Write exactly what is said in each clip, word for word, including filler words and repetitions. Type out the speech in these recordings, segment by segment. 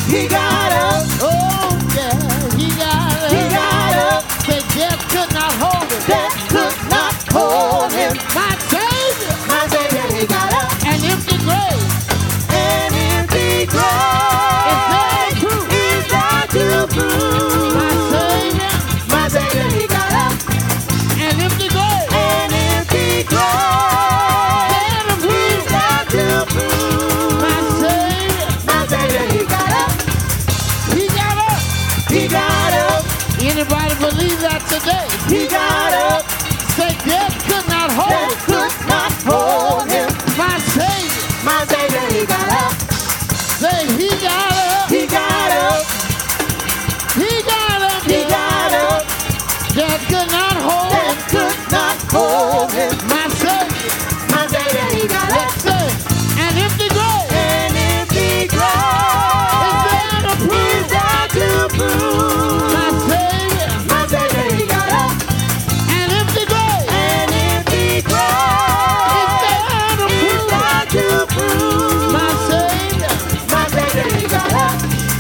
He got up. Oh, yeah, he got up. He got up. Say death could not hold him. Death could not hold him. My Savior. My Savior, he got up. An empty grave. An empty grave. Is there proof? Is there to prove? My Savior. My Savior, he got up. An empty grave. An empty grave. Is there to prove? My Savior. My Savior, he got up. He got up. He got up. Anybody believe that today? He got up. Say death could not hold Death him. could not hold him. My Savior. My Savior, he got up. Say he got up. He got up. He got up. He got up. Death could not hold him. Death could not hold him. My Savior. My Savior, he got up. Let's say an empty grave. An empty grave. Is there to prove? Is there to prove? My Savior. My Savior, he got up. An empty grave. An empty grave. Is there to Is prove? there to prove? My Savior. My Savior, he got up.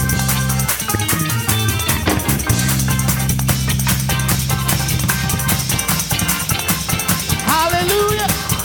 Hallelujah.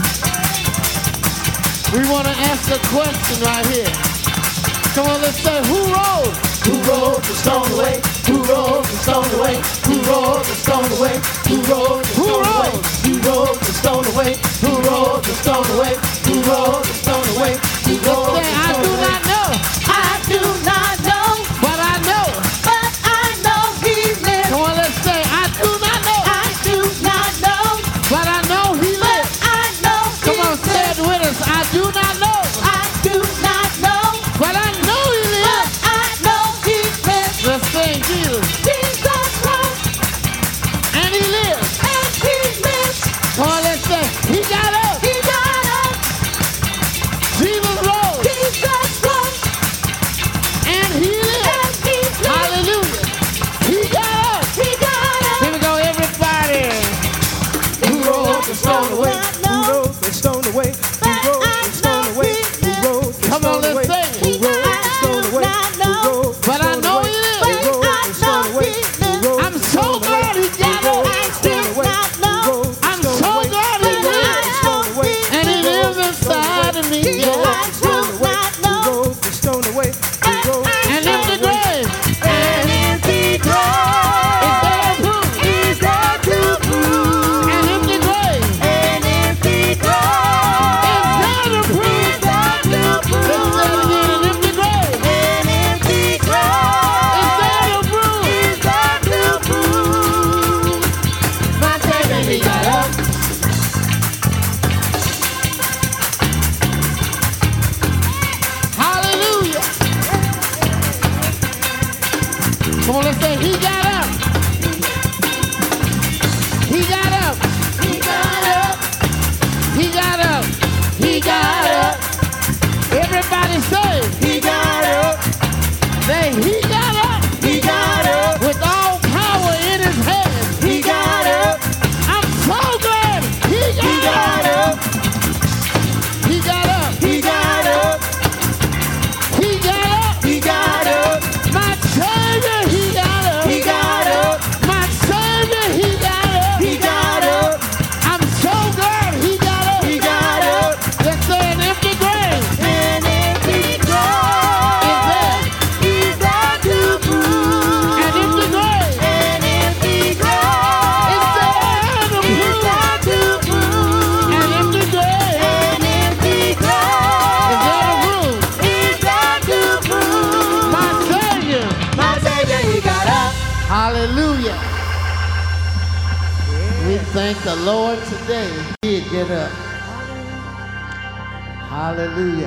We want to ask a question right here. Come on, let's say, who rose? Who rolled the stone away? Who rolled the stone away? Who rolled the stone away? Who rolled the Who stone away? rolled? Who rolled the stone away? Who rolled the stone away? Who rolled the stone away? Who rolled the Say, I stone do away? not know, I do not know, but I know. but I know he lives. Come on, let's say, I do not know, I do not know, but I know he but lives. I know he Come on, say it lives. with us. I do not know, I do not know, but I know he but lives. I know he lives. Let's sing Jesus. Jesus rose And he lives. and he lives. Come on, let's say, he got up. He got up. Jesus rose. Jesus rose And he lives. and he lives. Hallelujah. He got up. He got up. Here we go, everybody. Who rolled the stone away? Who rolled the stone away? Who rolled the stone away? Who rolled the Come on, stone away? let's sing. Who rolled the stone away? Who rolled the But I stone know away? he lives. Who rolled the stone away? Who rolled I'm the so stone away? glad he got Who rolled up. the stone away? Who rolled the I'm stone so away? glad Who he rolled the lives. stone away? And he lives inside of me. Who rolled Yeah. the stone away? Who rolled the stone away? Who rolled the And stone in the away? grave. An empty Is grave. there proof? Is there to prove? And in the grave. An empty Is grave. there to prove? Is there to Let's say it prove? again. An empty grave. An empty Is grave. there to prove? Is there to prove? My Savior, he got up. Hallelujah. Come on, let's say he got up. He got up. He got up. He got up. He got up. Everybody say, He got up. say he got up. He got up. With all power in his hand. He got up. I'm so glad he got, He got up. He got up. He got up. He got up. He got up. My Savior, he got up. He got up. My Savior, he got up. He got up. I'm so glad he got up. He got up. Let's say an empty grave. An empty Is grave. there Is there to prove? an empty grave? An empty grave. Is there to Is prove? there to prove? An empty grave. An empty Is there grave. to prove? Is there to prove? My Savior. My Savior, he got up. Hallelujah. We thank the Lord today. He did get up. Hallelujah.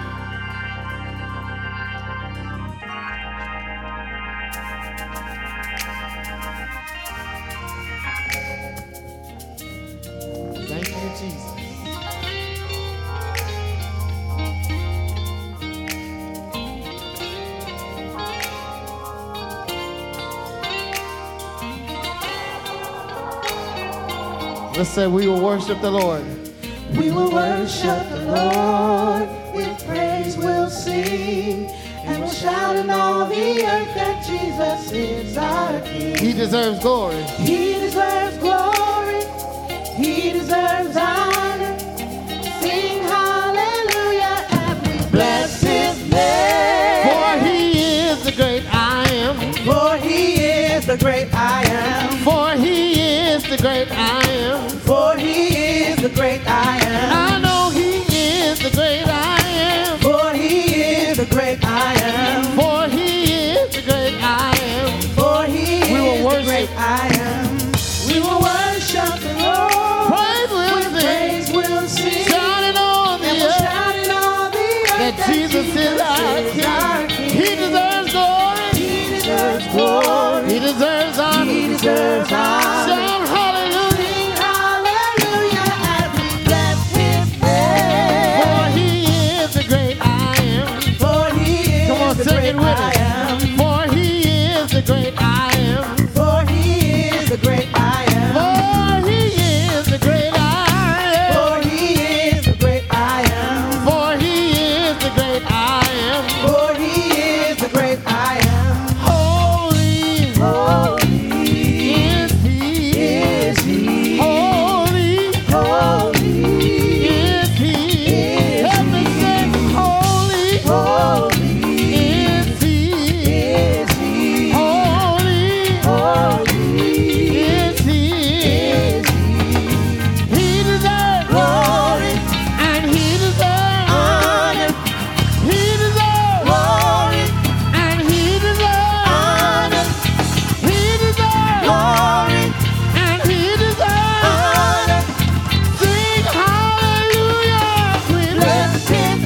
Thank you, Jesus. Let's say we will worship the Lord. We will worship the Lord, with praise we'll sing, And we'll shout in all the earth that Jesus is our King. He deserves glory. He deserves glory. He deserves honor. Sing hallelujah and we bless his name. For he is the great I am. For he is the great I am. For he is the great I am. For he is the great I am. I know he is the great I am. For he is the great I am. For he is the great I am. For he We will is the worship. great I am. We will worship the Lord. Praise will With sing. praise we'll sing. Shouting on the And we'll earth shout in all the earth that Jesus is our King. He deserves glory. He deserves glory. He deserves honor. He deserves honor. Shout hallelujah. Sing hallelujah and we bless his name. For he is the great I am. For he is Come on, the sing great it with I us. am. For he is the great I am. For he is the great I am. For he is the great I am. For he is the great I am. For he is the great I am. For he is the great I am. Holy, Holy is he. is he. Holy Holy is he. is Help me sing. Holy Holy is he. is he. Holy Holy is he. is he. He deserves Glory, and he deserves. honor, He deserves glory, and he deserves. honor, He deserves glory, and he deserves. honor. Sing hallelujah, we Bless his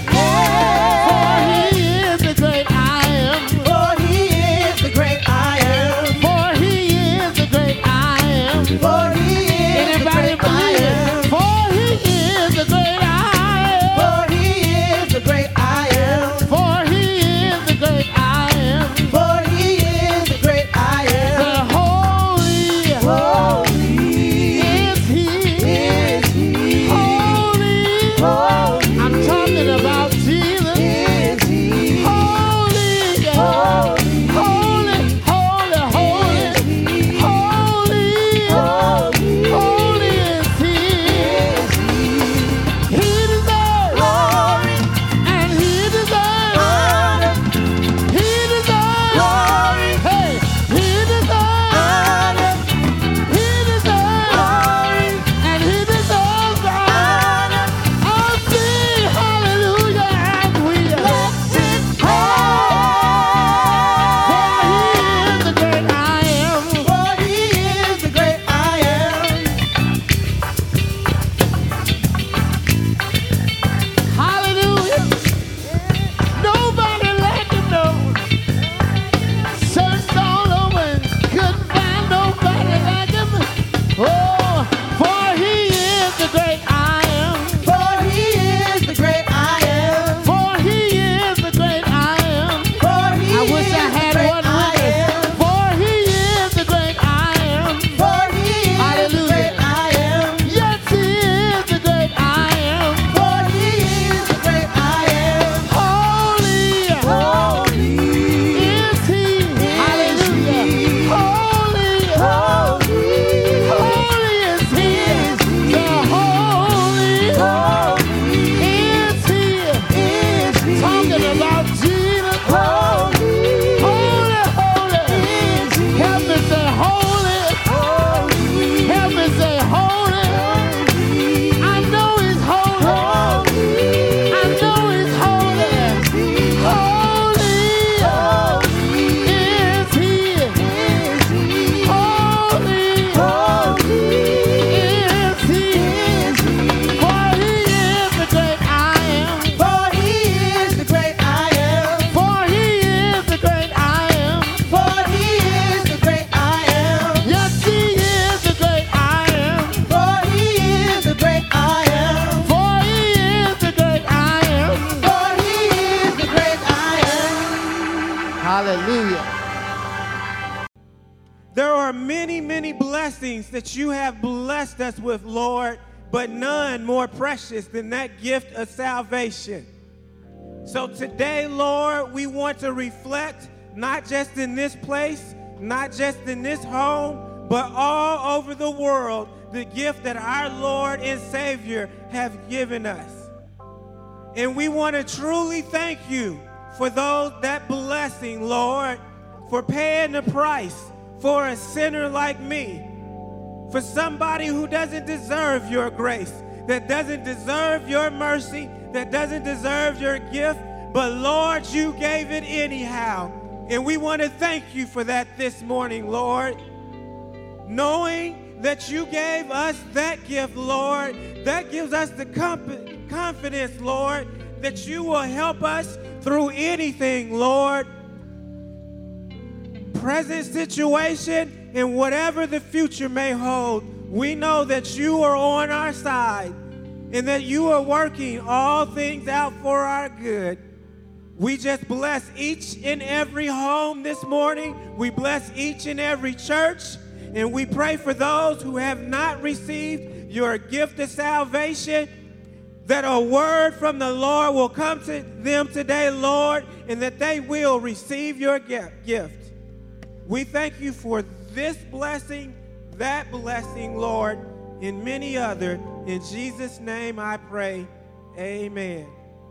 For name. he is the great I am. For he is the great I am. For he is the great I am. For he is the Anybody great I believe am. it? For he is the great I am. For he is the great I am. For he is the great I am. For he is the great I am. The holy Holy is he. is he. Holy. Holy I'm talking about Jesus. is he. Holy. Holy Holy. Holy. Holy. Holy. Holy Holy is he. is he. He deserves Glory, and he deserves. honor, He deserves. glory, Hey, he deserves. honor, He deserves. glory, And he deserves. honor. I'll sing hallelujah as we Bless his For he name. is the great I am. For he is the great I am. Hallelujah. Nobody like him, no. Searched all over and couldn't find nobody like him. Oh, for he is the great I am. For he is the great I am. For he is the great I am. For he I wish I is the had great one I witness. am. For he is the great I am. For he is the Hallelujah. great I am. Yes, he is the great I am. For he is the great I am. Holy. Holy Is he? Hallelujah. Holy. Holy Holy is he. is he. The holy Holy is he. is he. Talking about Jesus. Holy Holy, holy. is he. Help me say holy. Holy Help me say holy. I know he's holy. I know he's holy. Holy is he. Holy is he. For he is the great I am. For he is the great I am. For he is the great I am. For he is the great I am. Yes, he is the great I am. For he is the great I am. For he is the great I am. For he is the great I am. Hallelujah. There are many, many blessings that you have blessed us with, Lord, but none more precious than that gift of salvation. So today, Lord, we want to reflect not just in this place, not just in this home, but all over the world, the gift that our Lord and Savior have given us. And we want to truly thank you for those that blessing, Lord, for paying the price for a sinner like me, for somebody who doesn't deserve your grace, that doesn't deserve your mercy, that doesn't deserve your gift, but Lord, you gave it anyhow. And we want to thank you for that this morning, Lord. Knowing that you gave us that gift, Lord, that gives us the comp- confidence, Lord, that you will help us through anything, Lord. Present situation and whatever the future may hold, we know that you are on our side and that you are working all things out for our good. We just bless each and every home this morning. We bless each and every church. And we pray for those who have not received your gift of salvation, that a word from the Lord will come to them today, Lord, and that they will receive your gift. We thank you for this blessing, that blessing, Lord, and many other. In Jesus' name I pray, amen.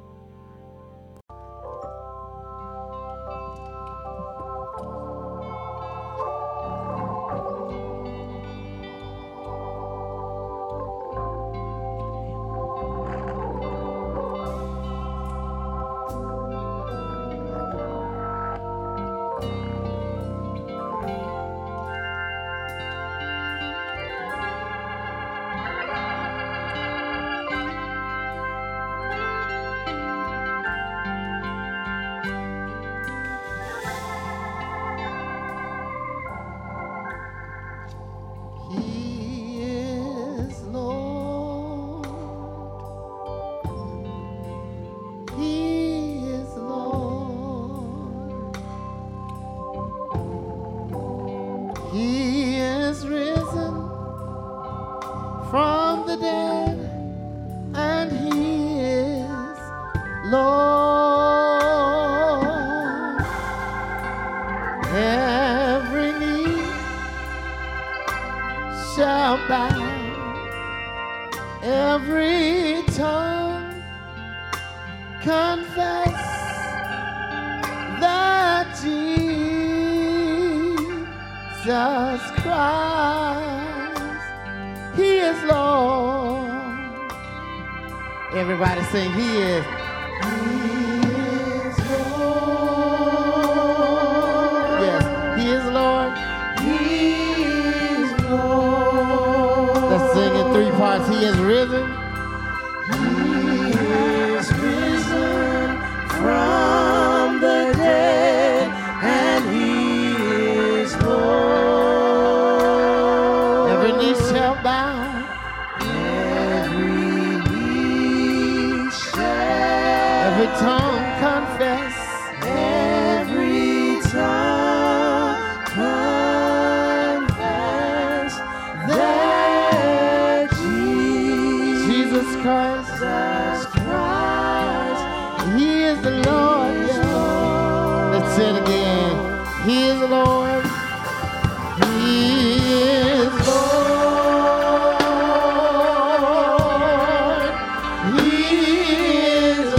Everybody sing, He is. He is Lord. Yes, He is Lord. He is Lord. Let's sing in three parts. He is risen. He is risen from the dead, and He is Lord. Every knee shall bow. Every tongue confess, every tongue confess that Jesus Christ, Jesus Christ, He is the Lord. Yeah. Let's say it again. He is the Lord. He is Lord. He is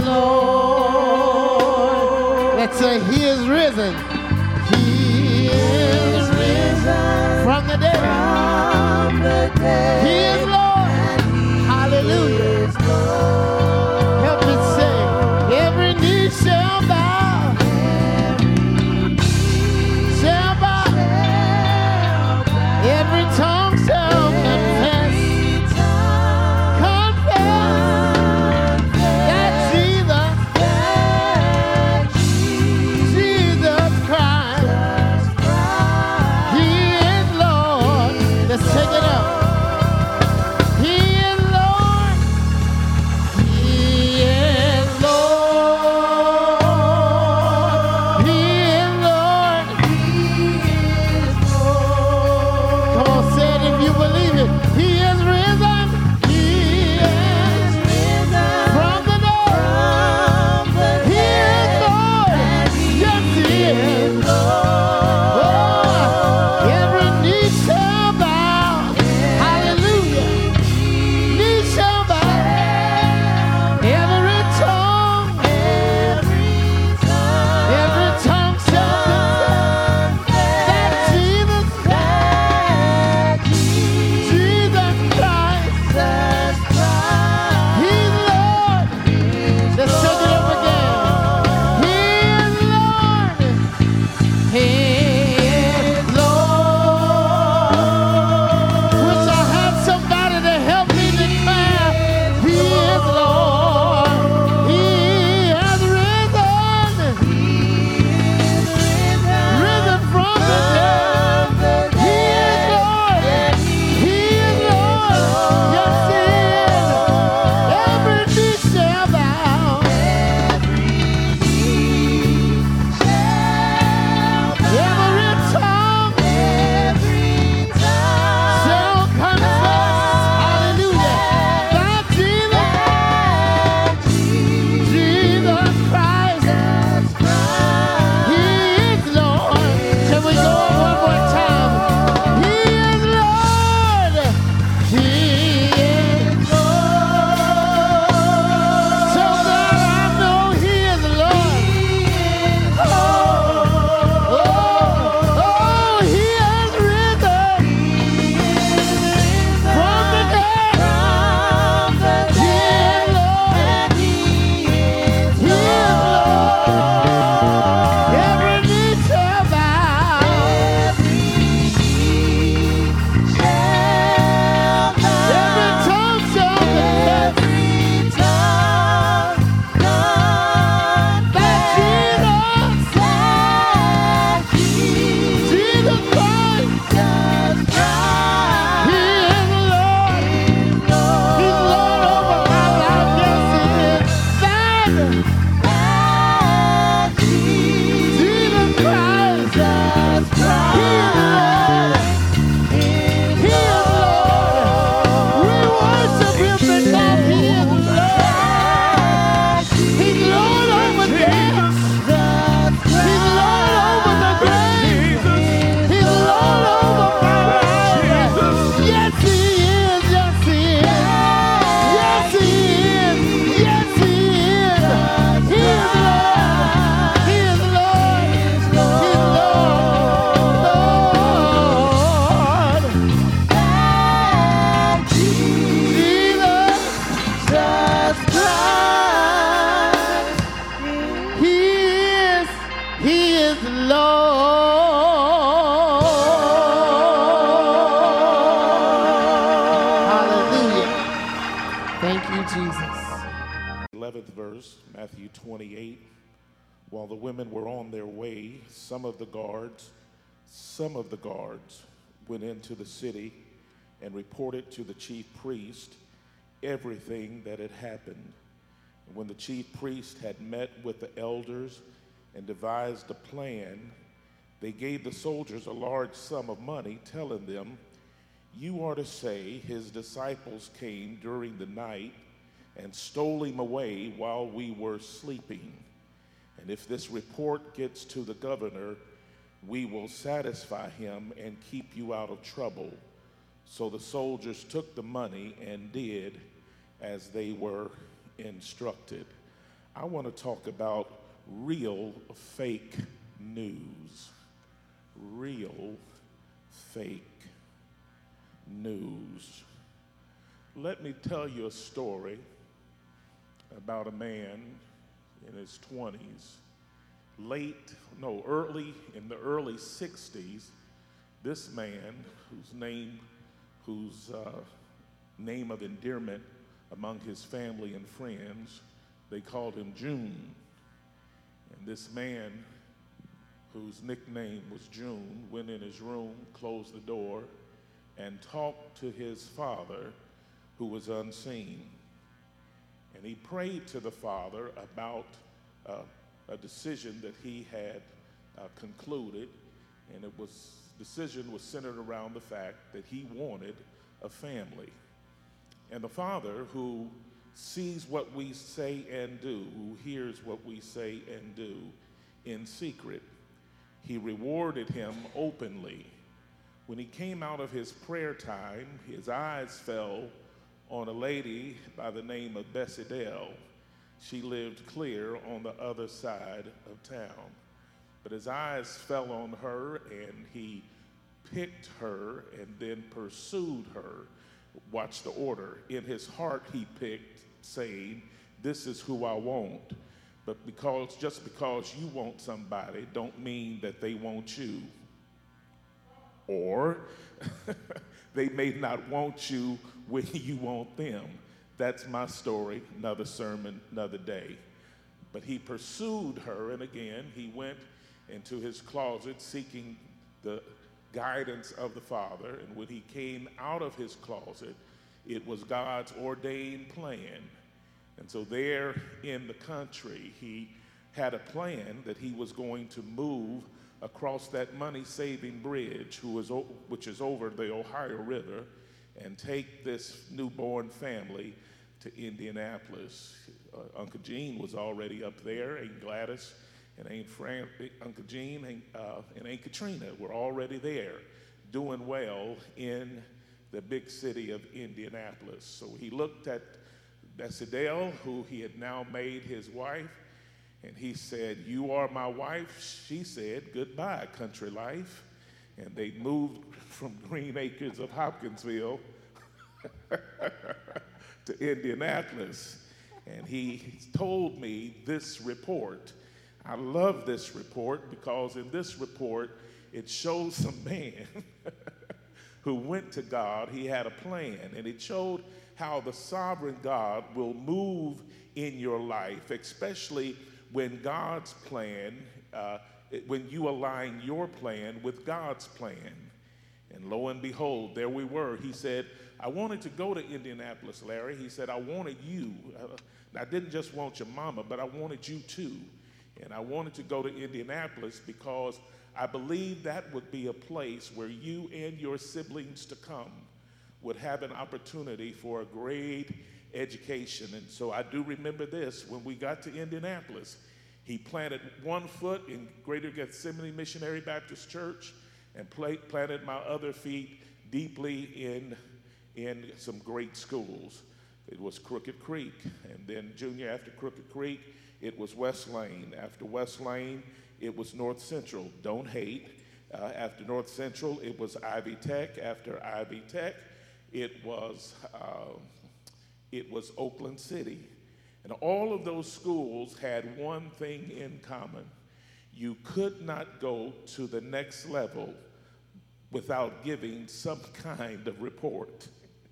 Lord. Let's say He is risen. He is risen from the dead. From the dead. He is Lord. Hallelujah. Help me sing. Every knee shall bow. Shall bow. Every tongue shall confess. Confess that Jesus, Jesus Christ, He is Lord. Let's take it up. He is Lord. Hallelujah. Thank you, Jesus. eleventh verse, Matthew twenty-eight. While the women were on their way, some of the guards, some of the guards went into the city and reported to the chief priest everything that had happened. And when the chief priest had met with the elders and devised a plan, they gave the soldiers a large sum of money, telling them, "You are to say his disciples came during the night and stole him away while we were sleeping. And if this report gets to the governor, we will satisfy him and keep you out of trouble." So the soldiers took the money and did as they were instructed. I want to talk about real fake news. Real fake news. Let me tell you a story about a man in his twenties, late, no, early, in the early sixties. This man, whose name, whose uh, name of endearment among his family and friends, they called him June. And this man, whose nickname was June, went in his room, closed the door, and talked to his father, who was unseen. And he prayed to the Father about uh, a decision that he had uh, concluded, and it was decision was centered around the fact that he wanted a family. And the Father, who sees what we say and do, who hears what we say and do in secret, he rewarded him openly. When he came out of his prayer time, his eyes fell on a lady by the name of Bessie Dell. She lived clear on the other side of town. But his eyes fell on her, and he picked her and then pursued her. Watch the order. In his heart he picked, saying, "This is who I want." But because just because you want somebody don't mean that they want you. Or they may not want you when you want them. That's my story, another sermon, another day. But he pursued her, and again, he went into his closet seeking the guidance of the Father. And when he came out of his closet, it was God's ordained plan. And so there in the country, he had a plan that he was going to move across that money-saving bridge, who was o- which is over the Ohio River, and take this newborn family to Indianapolis. Uh, Uncle Gene was already up there, and Gladys and Aunt Fran, Uncle Gene and, uh, and Aunt Katrina were already there, doing well in the big city of Indianapolis. So he looked at Bessie Dell, who he had now made his wife, and he said, "You are my wife." She said, "Goodbye, country life." And they moved from Green Acres of Hopkinsville to Indianapolis. And he told me this report. I love this report because in this report, it shows a man who went to God. He had a plan, and it showed how the sovereign God will move in your life, especially when God's plan, uh, when you align your plan with God's plan. And lo and behold, there we were. He said, "I wanted to go to Indianapolis, Larry." He said, "I wanted you. Uh, I didn't just want your mama, but I wanted you too. And I wanted to go to Indianapolis because I believed that would be a place where you and your siblings to come would have an opportunity for a great education." And so I do remember this. When we got to Indianapolis, he planted one foot in Greater Gethsemane Missionary Baptist Church and pla- planted my other feet deeply in, in some great schools. It was Crooked Creek, and then junior after Crooked Creek, it was West Lane. After West Lane, it was North Central. Don't hate. Uh, after North Central, it was Ivy Tech. After Ivy Tech, it was uh, it was Oakland City. And all of those schools had one thing in common. you could not go to the next level without giving some kind of report.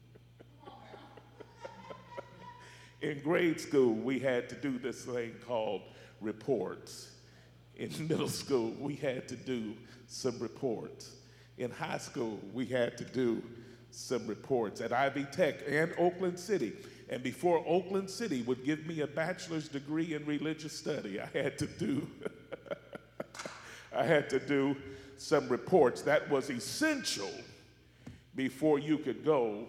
In grade school, we had to do this thing called reports. In middle school, we had to do some reports. In high school, we had to do some reports at Ivy Tech and Oakland City. And before Oakland City would give me a bachelor's degree in religious study, I had to do, I had to do some reports. That was essential before you could go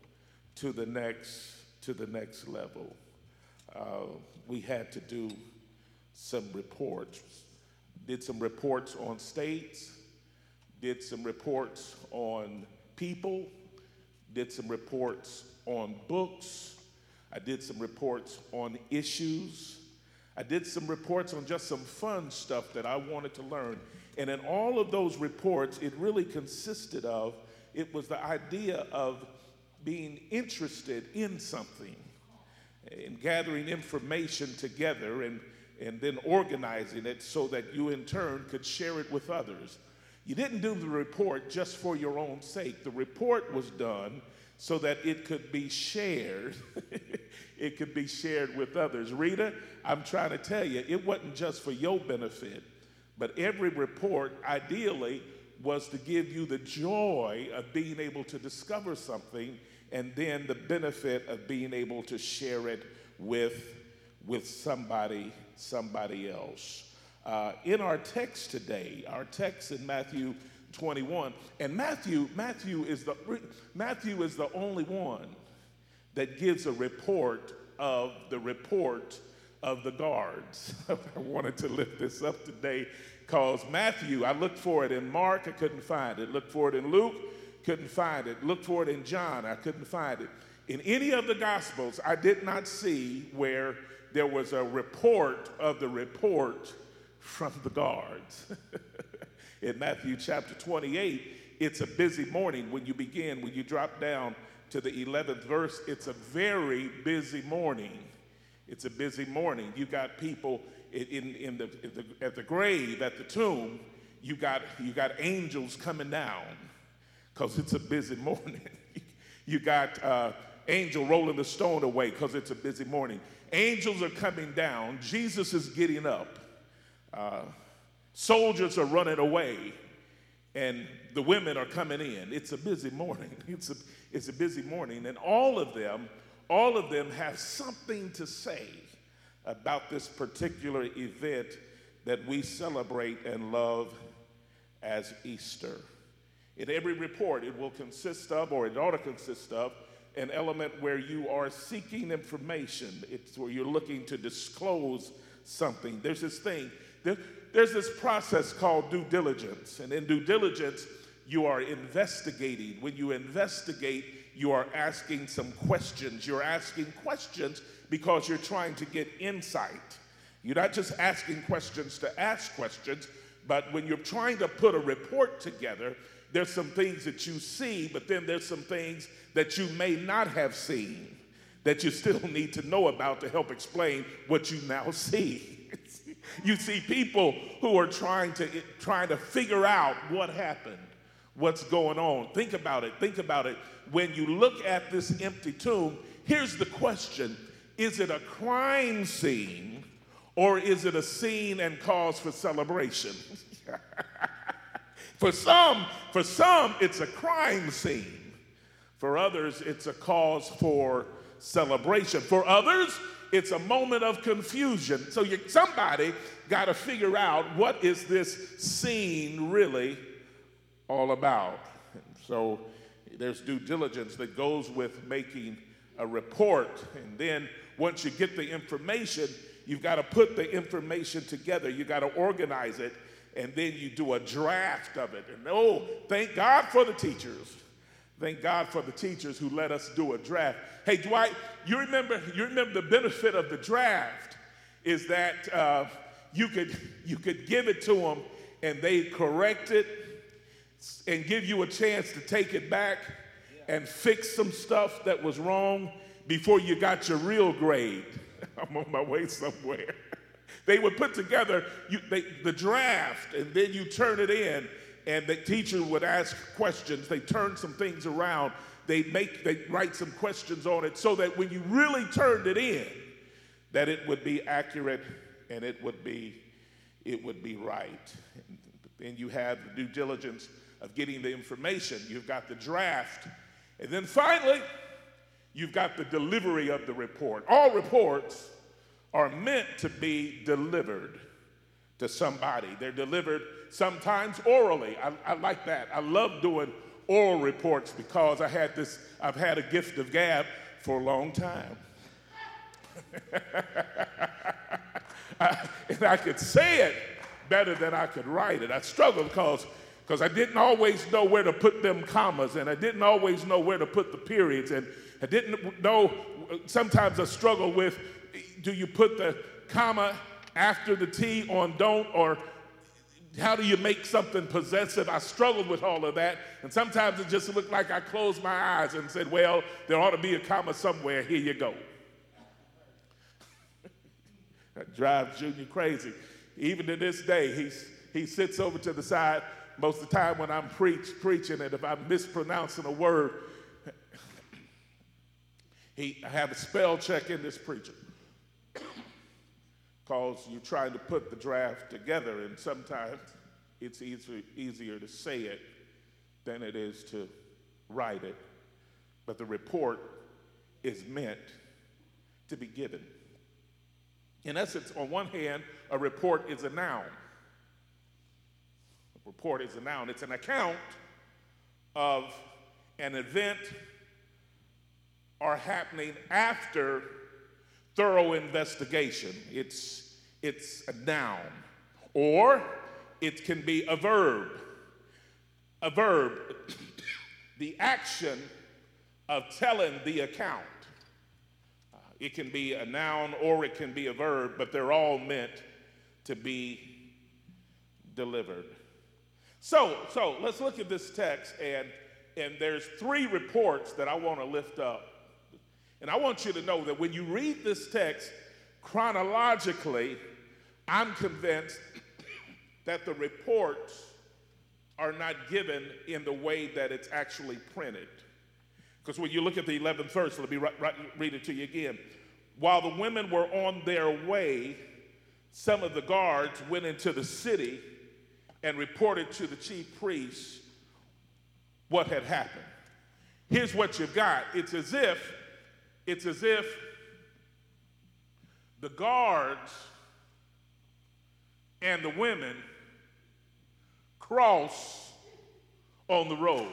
to the next, to the next level. Uh, we had to do some reports. Did some reports on states, did some reports on people, did some reports on books. I did some reports on issues. I did some reports on just some fun stuff that I wanted to learn. And in all of those reports, it really consisted of, it was the idea of being interested in something and gathering information together and, and then organizing it so that you in turn could share it with others. You didn't do the report just for your own sake. The report was done so that it could be shared. It could be shared with others. Rita, I'm trying to tell you, it wasn't just for your benefit, but every report ideally was to give you the joy of being able to discover something and then the benefit of being able to share it with, with somebody, somebody else. Uh, in our text today, our text in Matthew twenty-one, and Matthew, Matthew is the Matthew is the only one that gives a report of the report of the guards. I wanted to lift this up today because Matthew, I looked for it in Mark, I couldn't find it. Looked for it in Luke, couldn't find it. Looked for it in John, I couldn't find it. In any of the Gospels, I did not see where there was a report of the report from the guards. In Matthew chapter twenty-eight, it's a busy morning when you begin, when you drop down to the eleventh verse, it's a very busy morning. It's a busy morning. You got people in, in, in, the, in the, at the grave, at the tomb, you got, you got angels coming down because it's a busy morning. You got uh, angel rolling the stone away because it's a busy morning. Angels are coming down. Jesus is getting up. Uh, soldiers are running away, and the women are coming in. It's a busy morning. It's a, it's a busy morning, and all of them, all of them have something to say about this particular event that we celebrate and love as Easter. In every report, it will consist of, or it ought to consist of, an element where you are seeking information. It's where you're looking to disclose something. There's this thing, there, there's this process called due diligence. And in due diligence, you are investigating. When you investigate, you are asking some questions. You're asking questions because you're trying to get insight. You're not just asking questions to ask questions, but when you're trying to put a report together, there's some things that you see, but then there's some things that you may not have seen that you still need to know about to help explain what you now see. You see people who are trying to, trying to figure out what happened, what's going on. Think about it. Think about it. When you look at this empty tomb, here's the question. Is it a crime scene or is it a scene and cause for celebration? For some, for some, it's a crime scene. For others, it's a cause for celebration. For others, it's a moment of confusion. So you, somebody got to figure out what is this scene really all about. And so there's due diligence that goes with making a report. And then once you get the information, you've got to put the information together. You got to organize it. And then you do a draft of it. And oh, thank God for the teachers. Thank God for the teachers who let us do a draft. Hey, Dwight, you remember, you remember the benefit of the draft is that uh, you could, you could give it to them and they correct it and give you a chance to take it back and fix some stuff that was wrong before you got your real grade. I'm on my way somewhere. They would put together you, they, the draft, and then you turn it in, and the teacher would ask questions. They turn some things around. They make, they write some questions on it so that when you really turned it in, that it would be accurate and it would be, it would be right. And then you have the due diligence of getting the information. You've got the draft, and then finally, you've got the delivery of the report. All reports are meant to be delivered to somebody. They're delivered sometimes orally. I, I like that. I love doing oral reports because I had this, I've had a gift of gab for a long time. I, and I could say it better than I could write it. I struggled because because I didn't always know where to put them commas, and I didn't always know where to put the periods, and I didn't know, sometimes I struggle with, do you put the comma after the T on don't, or how do you make something possessive? I struggled with all of that, and sometimes it just looked like I closed my eyes and said, well, there ought to be a comma somewhere, here you go. That drives Junior crazy. Even to this day, he's, he sits over to the side most of the time when I'm preach, preaching, and if I'm mispronouncing a word, he, I have a spell check in this preacher because you're trying to put the draft together, and sometimes it's easier, easier to say it than it is to write it. But the report is meant to be given. In essence, on one hand, a report is a noun. A report is a noun. It's an account of an event or happening after thorough investigation. It's, it's a noun. Or it can be a verb. A verb, the action of telling the account. It can be a noun or it can be a verb, but they're all meant to be delivered. So, so let's look at this text, and, and there's three reports that I want to lift up. And I want you to know that when you read this text chronologically, I'm convinced that the reports are not given in the way that it's actually printed. Because when you look at the eleventh verse, let me re- re- read it to you again. While the women were on their way, some of the guards went into the city and reported to the chief priests what had happened. Here's what you've got. It's as if, it's as if the guards and the women cross on the road.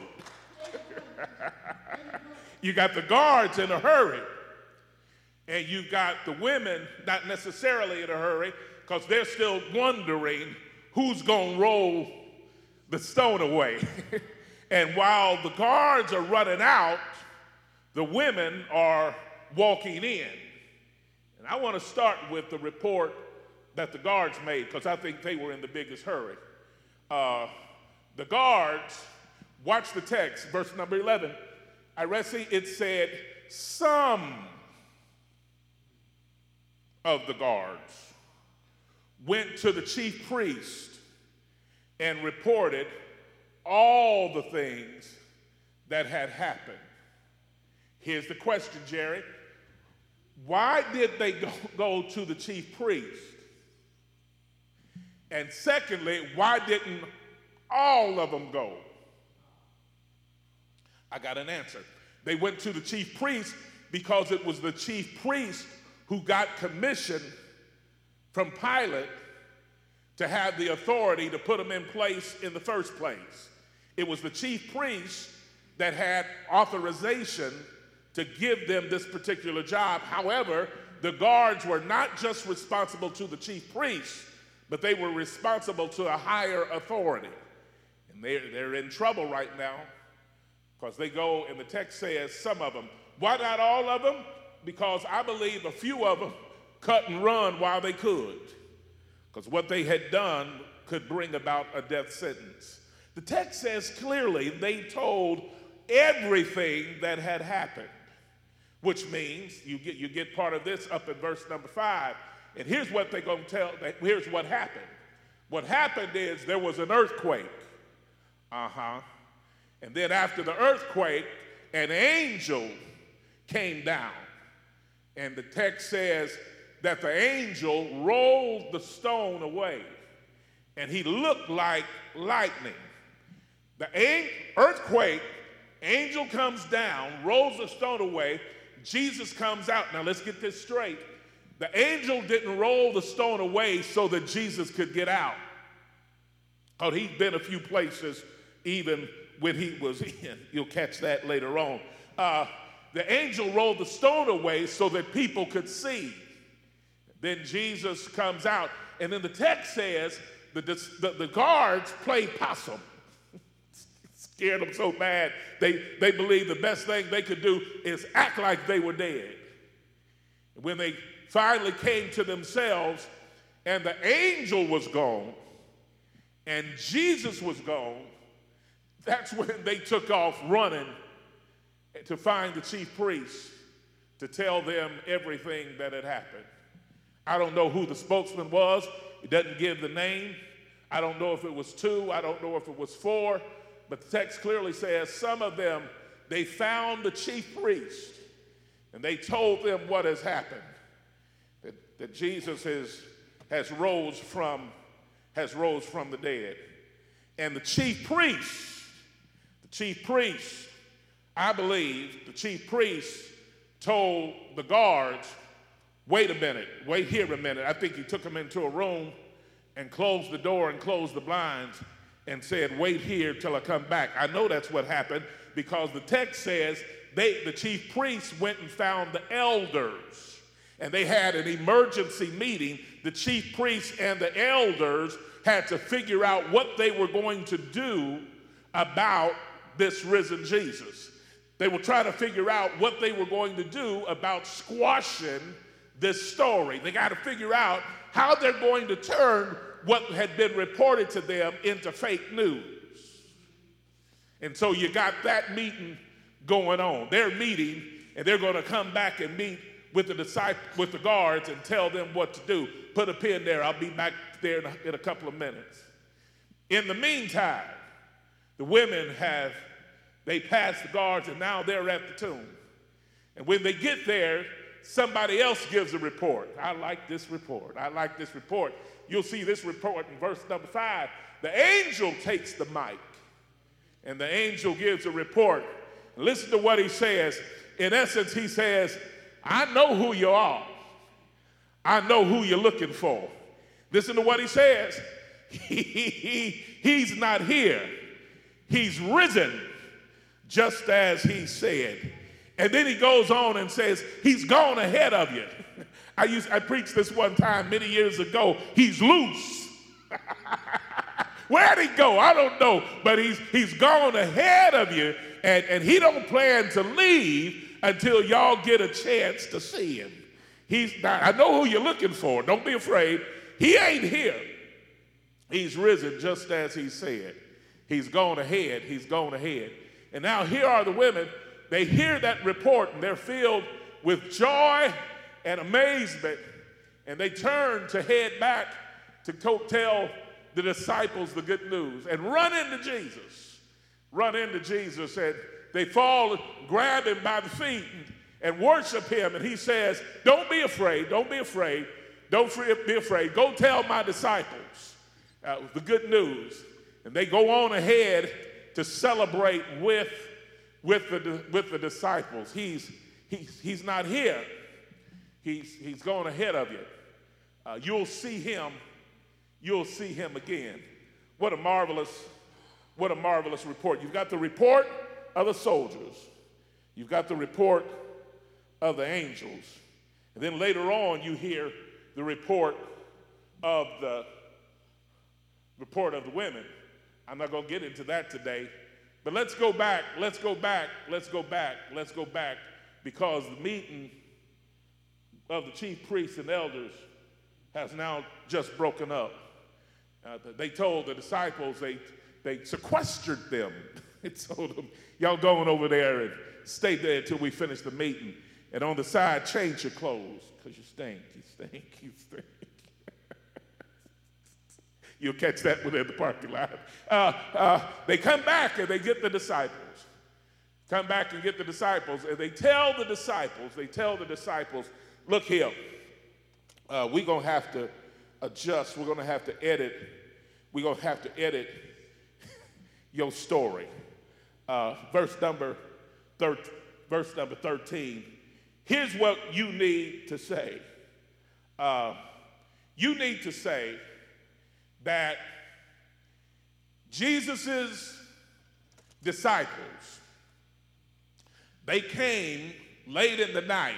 You got the guards in a hurry, and you've got the women not necessarily in a hurry because they're still wondering who's going to roll the stone away. And while the guards are running out, the women are walking in. And I want to start with the report that the guards made because I think they were in the biggest hurry. Uh, the guards, watch the text, verse number eleven. I read, see, it said, some of the guards went to the chief priest and reported all the things that had happened. Here's the question, Jerry. Why did they go, go to the chief priest? And secondly, why didn't all of them go? I got an answer. They went to the chief priest because it was the chief priest who got commission from Pilate to have the authority to put them in place in the first place. It was the chief priest that had authorization to give them this particular job. However, the guards were not just responsible to the chief priest, but they were responsible to a higher authority. And they're, they're in trouble right now. Because they go, and the text says some of them. Why not all of them? Because I believe a few of them cut and run while they could. Because what they had done could bring about a death sentence. The text says clearly they told everything that had happened. Which means, you get, you get part of this up in verse number five. And here's what they're going to tell, here's what happened. What happened is there was an earthquake. Uh-huh. And then after the earthquake, an angel came down. And the text says that the angel rolled the stone away. And he looked like lightning. The earthquake, angel comes down, rolls the stone away. Jesus comes out. Now let's get this straight. The angel didn't roll the stone away so that Jesus could get out. Oh, he'd been a few places even when he was in. You'll catch that later on. Uh, the angel rolled the stone away so that people could see. Then Jesus comes out. And then the text says the, the, the guards played possum. Scared them so bad, they, they believed the best thing they could do is act like they were dead. When they finally came to themselves and the angel was gone and Jesus was gone, that's when they took off running to find the chief priests to tell them everything that had happened. I don't know who the spokesman was. It doesn't give the name. I don't know if it was two. I don't know if it was four. But the text clearly says some of them, they found the chief priest and they told them what has happened. That, that Jesus has, has, rose from, has rose from the dead. And the chief priest, the chief priest, I believe the chief priest told the guards, wait a minute, wait here a minute. I think he took them into a room and closed the door and closed the blinds and said, wait here till I come back. I know that's what happened because the text says they, the chief priests went and found the elders and they had an emergency meeting. The chief priests and the elders had to figure out what they were going to do about this risen Jesus. They were trying to figure out what they were going to do about squashing this story. They got to figure out how they're going to turn what had been reported to them into fake news. And so you got that meeting going on. They're meeting, and they're going to come back and meet with the disciples, with the guards, and tell them what to do. Put a pin there. I'll be back there in a, in a couple of minutes. In the meantime, the women have, they passed the guards, and now they're at the tomb. And when they get there, somebody else gives a report. I like this report. I like this report. You'll see this report in verse number five. The angel takes the mic, and the angel gives a report. Listen to what he says. In essence, he says, I know who you are. I know who you're looking for. Listen to what he says. He, he, he's not here. He's risen, just as he said. And then he goes on and says, he's gone ahead of you. I used I preached this one time many years ago. He's loose. Where'd he go? I don't know. But he's he's gone ahead of you, and, and he don't plan to leave until y'all get a chance to see him. He's not, I know who you're looking for. Don't be afraid. He ain't here. He's risen just as he said. He's gone ahead. He's gone ahead. And now here are the women. They hear that report, and they're filled with joy and amazement, and they turn to head back to tell the disciples the good news and run into Jesus. Run into Jesus, and they fall, grab him by the feet, and, and worship him. And he says, don't be afraid, don't be afraid, don't be afraid. Go tell my disciples uh, the good news. And they go on ahead to celebrate with, with, the, with the disciples. He's, he's, he's not here. He's, he's gone ahead of you. Uh, you'll see him. You'll see him again. What a marvelous, what a marvelous report. You've got the report of the soldiers. You've got the report of the angels. And then later on, you hear the report of the report of the women. I'm not going to get into that today. But let's go back. Let's go back. Let's go back. Let's go back. Because the meeting of the chief priests and elders has now just broken up. Uh, they told the disciples, they, they sequestered them. They told them, y'all going over there and stay there until we finish the meeting. And on the side, change your clothes, because you stink, you stink, you stink. You'll catch that within the parking lot. Uh, uh, they come back and they get the disciples. Come back and get the disciples, and they tell the disciples, they tell the disciples, look here, uh, we're going to have to adjust, we're going to have to edit, we're going to have to edit your story. Uh, verse number thir- verse number thirteen, here's what you need to say. Uh, you need to say that Jesus's disciples, they came late in the night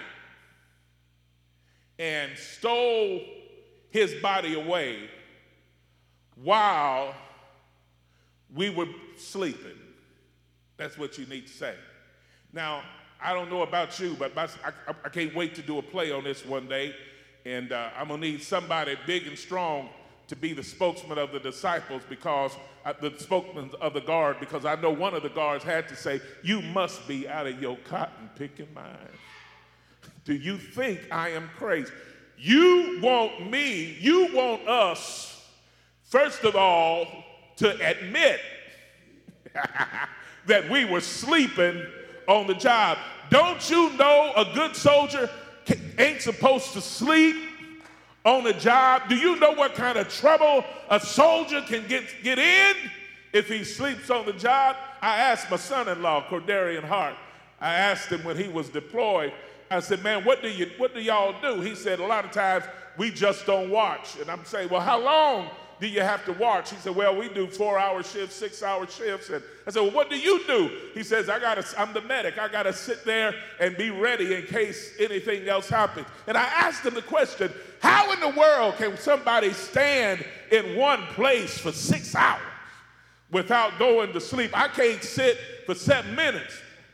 and stole his body away while we were sleeping. That's what you need to say. Now, I don't know about you, but my, I, I can't wait to do a play on this one day, and uh, I'm going to need somebody big and strong to be the spokesman of the disciples, because uh, the spokesman of the guard, because I know one of the guards had to say, you must be out of your cotton picking mind. Do you think I am crazy? You want me, you want us, first of all, to admit that we were sleeping on the job. Don't you know a good soldier ain't supposed to sleep on a job? Do you know what kind of trouble a soldier can get, get in if he sleeps on the job? I asked my son-in-law, Cordarian Hart, I asked him when he was deployed, I said, man, what do you, what do y'all do? He said, a lot of times we just don't watch. And I'm saying, well, how long do you have to watch? He said, well, we do four-hour shifts, six-hour shifts. And I said, well, what do you do? He says, I gotta, I'm the medic. I got to sit there and be ready in case anything else happens. And I asked him the question, how in the world can somebody stand in one place for six hours without going to sleep? I can't sit for seven minutes.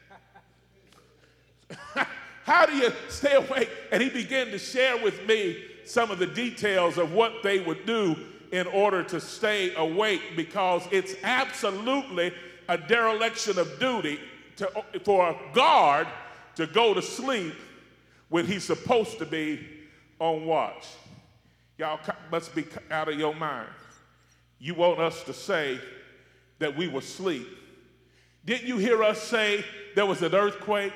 How do you stay awake? And he began to share with me some of the details of what they would do in order to stay awake, because it's absolutely a dereliction of duty to, for a guard to go to sleep when he's supposed to be on watch. Y'all must be out of your mind. You want us to say that we were asleep. Didn't you hear us say there was an earthquake?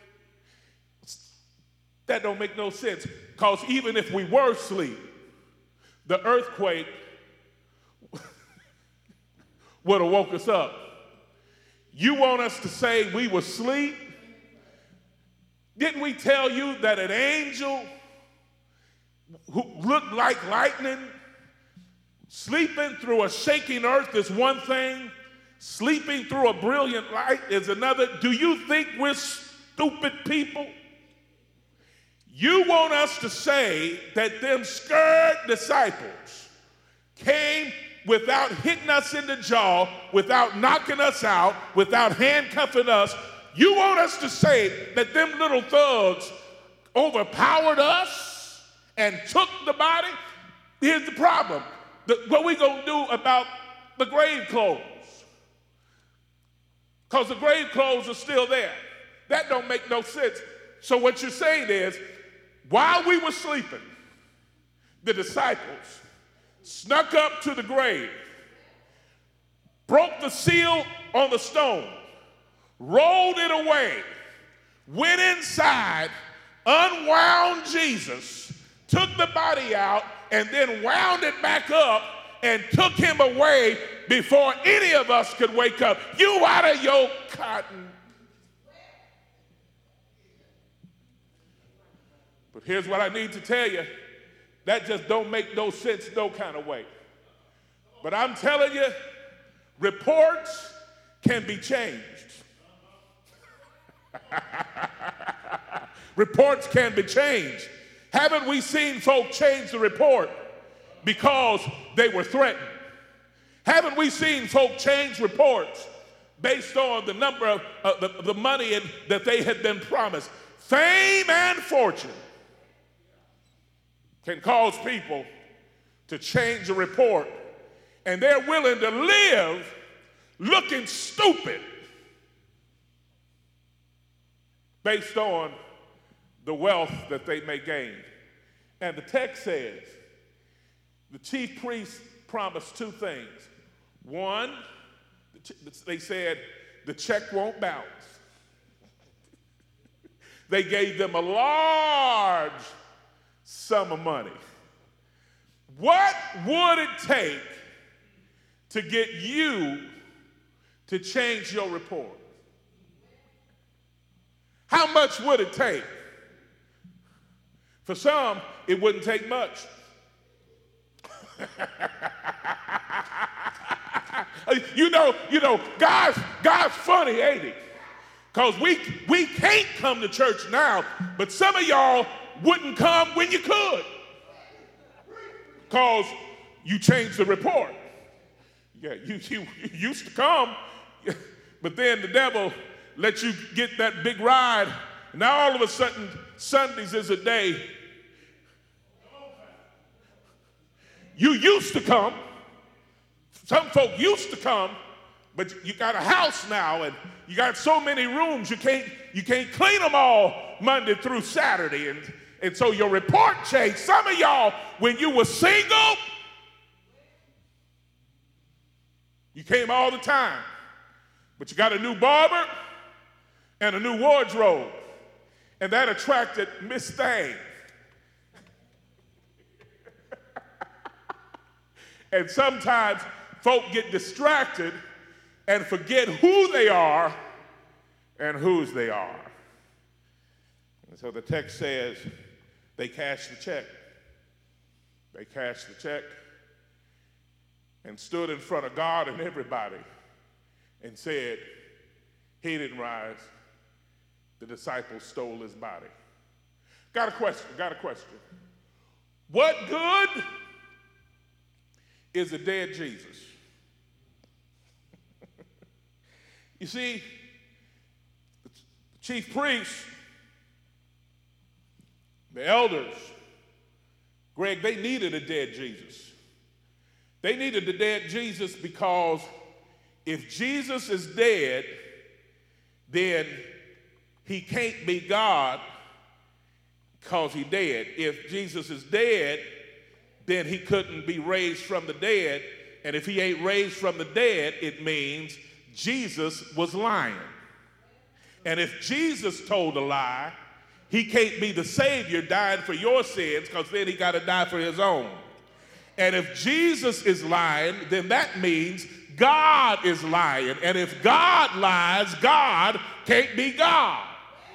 That don't make no sense, because even if we were asleep, the earthquake would have woke us up. You want us to say we were asleep? Didn't we tell you that an angel who looked like lightning, sleeping through a shaking earth is one thing, sleeping through a brilliant light is another? Do you think we're stupid people? You want us to say that them scared disciples came without hitting us in the jaw, without knocking us out, without handcuffing us. You want us to say that them little thugs overpowered us and took the body? Here's the problem. The, what we gonna do about the grave clothes? Because the grave clothes are still there. That don't make no sense. So what you're saying is, while we were sleeping, the disciples snuck up to the grave, broke the seal on the stone, rolled it away, went inside, unwound Jesus, took the body out, and then wound it back up and took him away before any of us could wake up. You out of your cotton. But here's what I need to tell you. That just don't make no sense no kind of way. But I'm telling you, reports can be changed. Reports can be changed. Haven't we seen folk change the report because they were threatened? Haven't we seen folk change reports based on the number of uh, the, the money in, that they had been promised? Fame and fortune can cause people to change a report, and they're willing to live looking stupid based on the wealth that they may gain. And the text says, the chief priests promised two things. One, they said, the check won't bounce. They gave them a large sum of money. What would it take to get you to change your report? How much would it take? For some, it wouldn't take much. you know, you know, God's, God's funny, ain't he? Because we, we can't come to church now, but some of y'all wouldn't come when you could. Because you changed the report. Yeah, you, you, you used to come, but then the devil let you get that big ride. Now all of a sudden, Sundays is a day. You used to come. Some folk used to come, but you got a house now, and you got so many rooms, you can't, you can't clean them all Monday through Saturday. And, and so your report changed. Some of y'all, when you were single, you came all the time. But you got a new barber and a new wardrobe. And that attracted Miss Thing. And sometimes folk get distracted and forget who they are and whose they are. And so the text says they cashed the check. They cashed the check and stood in front of God and everybody and said, he didn't rise. The disciples stole his body. Got a question, got a question. What good is a dead Jesus? You see, the chief priests, the elders, Greg, they needed a dead Jesus. They needed the dead Jesus because if Jesus is dead, then he can't be God because he's dead. If Jesus is dead, then he couldn't be raised from the dead. And if he ain't raised from the dead, it means Jesus was lying. And if Jesus told a lie, he can't be the Savior dying for your sins, because then he got to die for his own. And if Jesus is lying, then that means God is lying. And if God lies, God can't be God.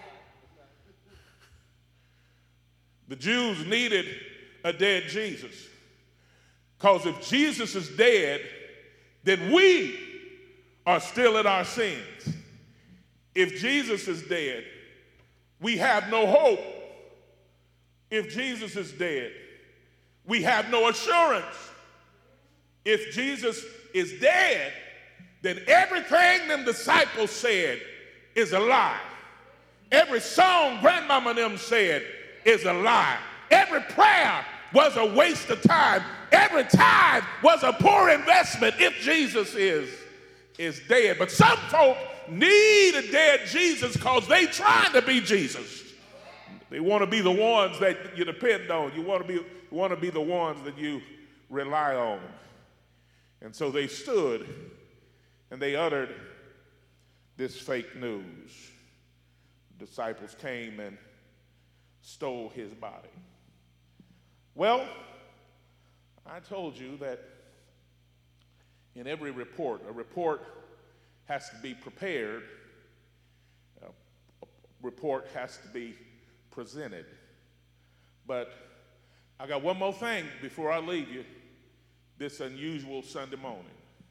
The Jews needed a dead Jesus, because if Jesus is dead, then we are still in our sins. If Jesus is dead, we have no hope. If Jesus is dead, we have no assurance. If Jesus is dead, then everything them disciples said is a lie. Every song grandmama and them said is a lie. Every prayer was a waste of time. Every tithe was a poor investment if Jesus is, is dead. But some folk need a dead Jesus because they trying to be Jesus. They want to be the ones that you depend on. You want to be, you want to be the ones that you rely on. And so they stood and they uttered this fake news. Disciples came and stole his body. Well, I told you that in every report, a report has to be prepared, a report has to be presented. But I got one more thing before I leave you this unusual Sunday morning.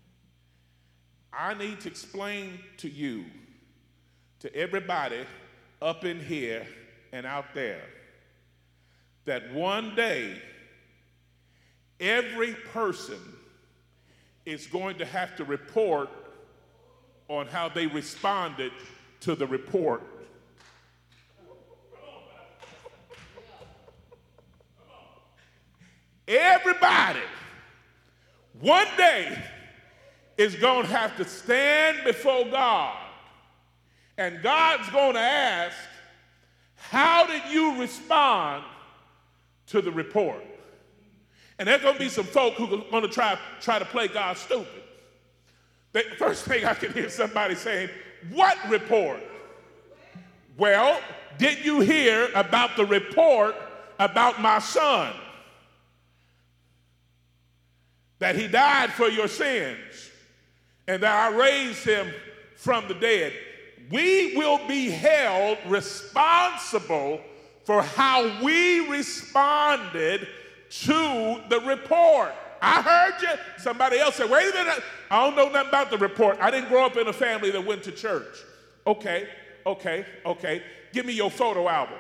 I need to explain to you, to everybody up in here and out there, that one day every person is going to have to report on how they responded to the report. Everybody one day is going to have to stand before God, and God's going to ask, How did you respond to the report? And there's going to be some folk who are going to try, try to play God stupid. The first thing I can hear somebody saying, what report? Well, did you hear about the report about my son? That he died for your sins and that I raised him from the dead. We will be held responsible for how we responded to the report. I heard you. Somebody else said, wait a minute. I don't know nothing about the report. I didn't grow up in a family that went to church. Okay, okay, okay. Give me your photo album.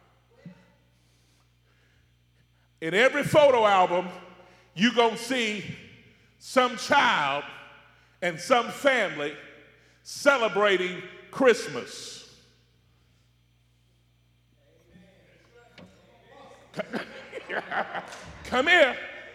In every photo album, you're going to see some child and some family celebrating Christmas. Come here.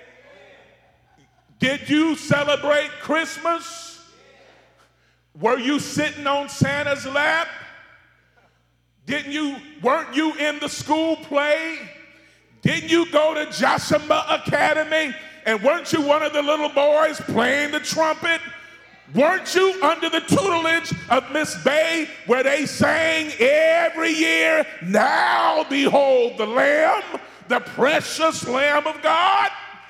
Did you celebrate Christmas? Were you sitting on Santa's lap? Didn't you, weren't you in the school play? Didn't you go to Joshua Academy? And weren't you one of the little boys playing the trumpet? Weren't you under the tutelage of Miss Bay where they sang every year, now behold the Lamb, the precious Lamb of God?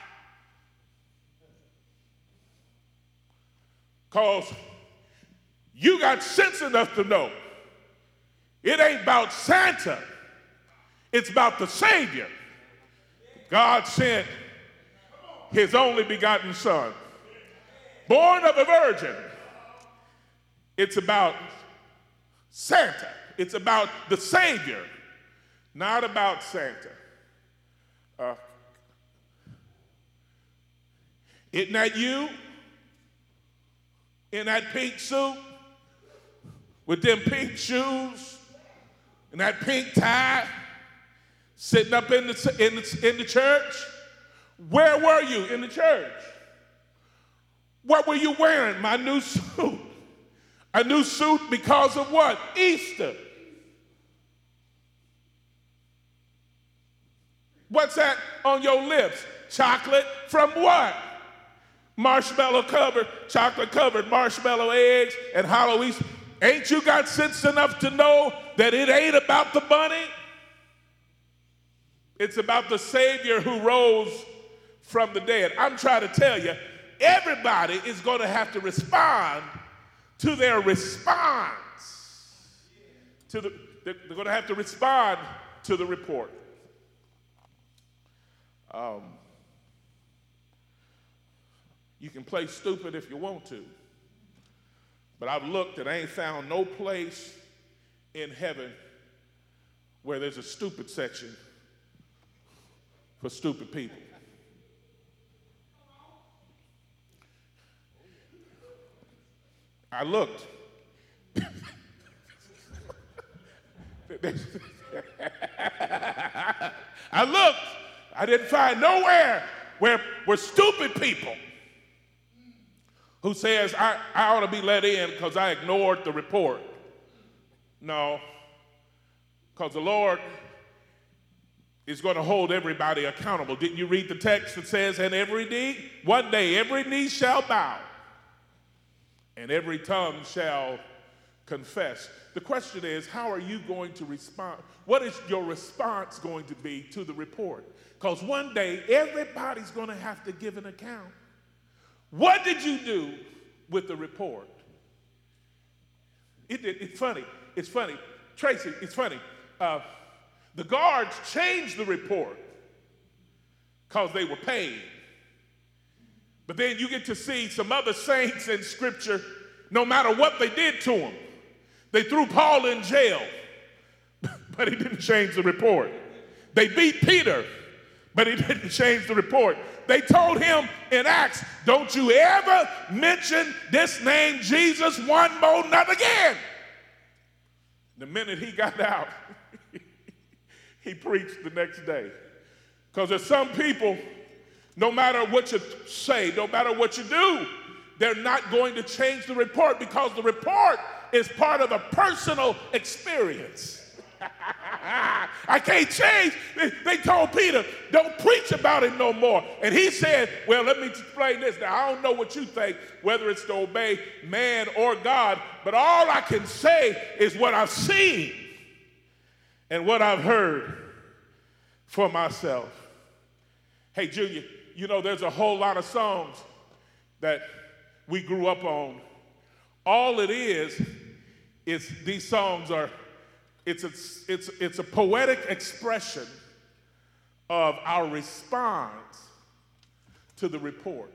Because you got sense enough to know it ain't about Santa. It's about the Savior. God sent his only begotten son, born of a virgin. It's about Santa. It's about the Savior, not about Santa. Uh, isn't that you? In that pink suit, with them pink shoes, and that pink tie, sitting up in the, in the, in the church? Where were you in the church? What were you wearing? My new suit. A new suit because of what? Easter. What's that on your lips? Chocolate from what? Marshmallow covered, chocolate covered marshmallow eggs and Halloween. Ain't you got sense enough to know that it ain't about the bunny? It's about the Savior who rose from the dead. I'm trying to tell you, everybody is going to have to respond to their response. To the, they're going to have to respond to the report. Um, you can play stupid if you want to, but I've looked and I ain't found no place in heaven where there's a stupid section for stupid people. I looked. I looked. I didn't find nowhere where were stupid people who says, I, I ought to be let in because I ignored the report. No, because the Lord is going to hold everybody accountable. Didn't you read the text that says, and every knee, one day every knee shall bow and every tongue shall confess. The question is, how are you going to respond? What is your response going to be to the report? Because one day everybody's going to have to give an account. What did you do with the report? It, it, it's funny. It's funny. Tracy, it's funny. Uh, the guards changed the report because they were paid. But then you get to see some other saints in Scripture, no matter what they did to them. They threw Paul in jail, but he didn't change the report. They beat Peter, but he didn't change the report. They told him in Acts, don't you ever mention this name Jesus one more, not again. The minute he got out, he preached the next day. Because there's some people, no matter what you say, no matter what you do, they're not going to change the report because the report is part of a personal experience. I can't change. They, they told Peter, don't preach about him no more. And he said, well, let me explain this. Now, I don't know what you think, whether it's to obey man or God, but all I can say is what I've seen and what I've heard for myself. Hey, Junior, you know, there's a whole lot of songs that we grew up on. All it is, is these songs are, it's a, it's, it's a poetic expression of our response to the report.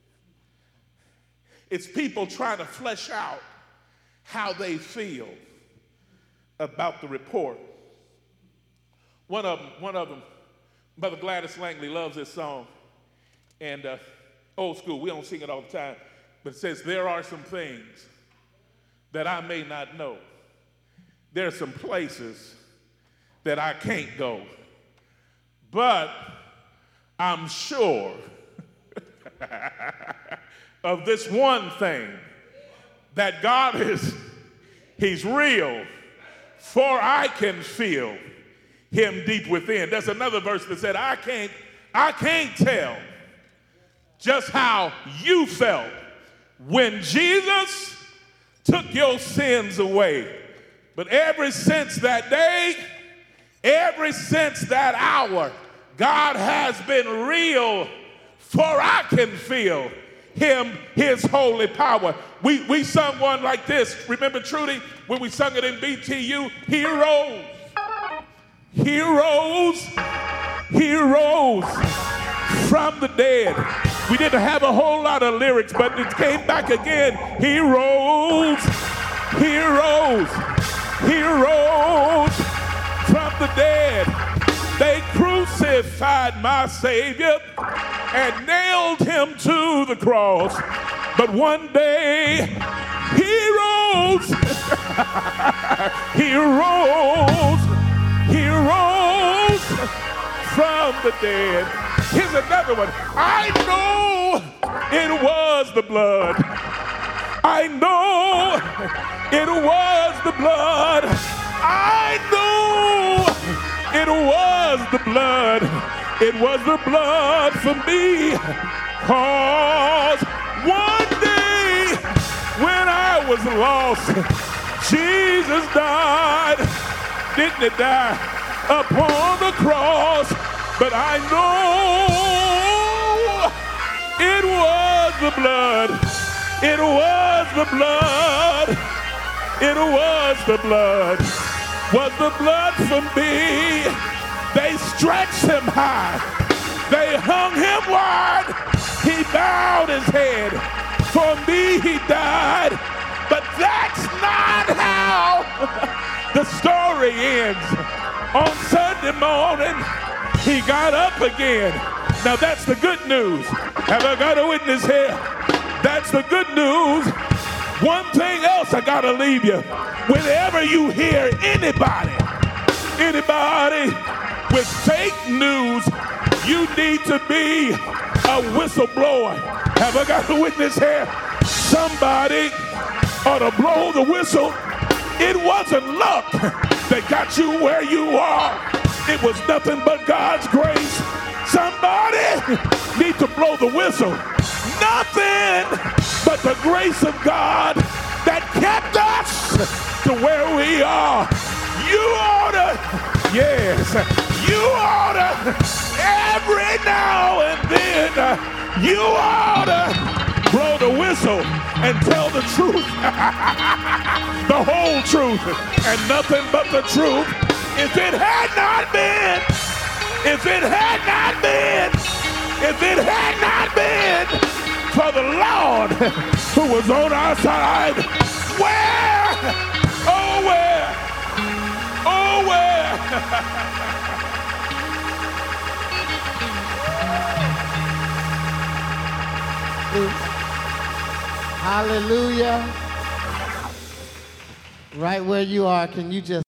It's people trying to flesh out how they feel about the report. One of them, one of them, Mother Gladys Langley loves this song. And uh, old school, we don't sing it all the time, but it says, there are some things that I may not know. There are some places that I can't go. But I'm sure of this one thing, that God is, he's real, for I can feel him deep within. There's another verse that said, I can't, I can't tell just how you felt when Jesus took your sins away. But ever since that day, ever since that hour, God has been real, for I can feel him, his holy power. We, we sung one like this. Remember, Trudy, when we sung it in B T U? He rose. He rose. He rose from the dead. We didn't have a whole lot of lyrics, but it came back again. He rose. He rose. He rose from the dead. They crucified my Savior and nailed him to the cross. But one day, he rose. He rose. He rose from the dead. Here's another one. I know it was the blood. I know it was the blood. I know it was the blood. It was the blood for me. Cause one day when I was lost, Jesus died. Didn't he die upon the cross? But I know it was the blood. It was the blood. It was the blood. Was the blood for me. They stretched him high. They hung him wide. He bowed his head. For me he died. But that's not how the story ends. On Sunday morning, he got up again. Now that's the good news. Have I got a witness here? That's the good news. One thing else I gotta leave you. Whenever you hear anybody, anybody with fake news, you need to be a whistleblower. Have I got a witness here? Somebody ought to blow the whistle. It wasn't luck that got you where you are. It was nothing but God's grace. Somebody need to blow the whistle. Nothing but the grace of God that kept us to where we are. You ought to, yes, you ought to, every now and then, you ought to blow the whistle and tell the truth, the whole truth, and nothing but the truth. If it had not been, if it had not been, if it had not been for the Lord who was on our side, where, oh where, oh where. Hallelujah. Right where you are, can you just